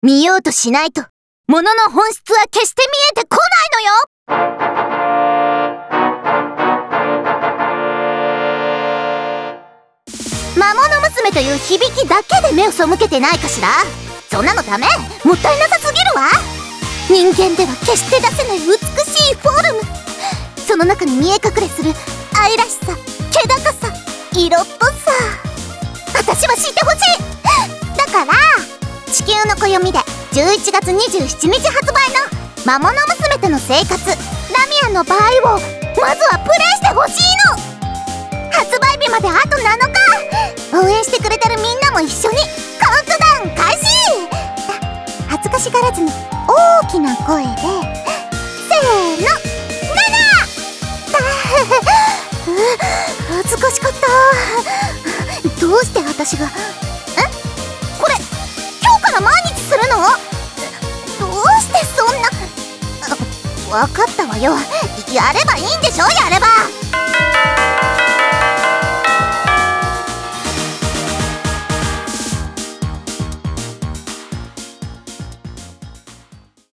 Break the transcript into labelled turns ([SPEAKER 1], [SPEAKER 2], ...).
[SPEAKER 1] 見ようとしないと物の本質は決して見えてこないのよ。魔物娘という響きだけで目を背けてないかしら。そんなのダメ、もったいなさすぎるわ。人間では決して出せない美しいフォルム、その中に見え隠れする愛らしさ、気高さ、色っぽさ、私は知ってほしい。だから地球の暦で11月27日発売の魔物娘との生活ラミアンの場合をまずはプレイしてほしいの。発売日まであと7日、応援してくれてるみんなも一緒にカウントダウン開始。恥ずかしがらずに大きな声でせーの、7！恥ずかしかった。どうして私がこれ今日から毎日するの？どうしてそんな。分かったわよ、やればいいんでしょ。やれば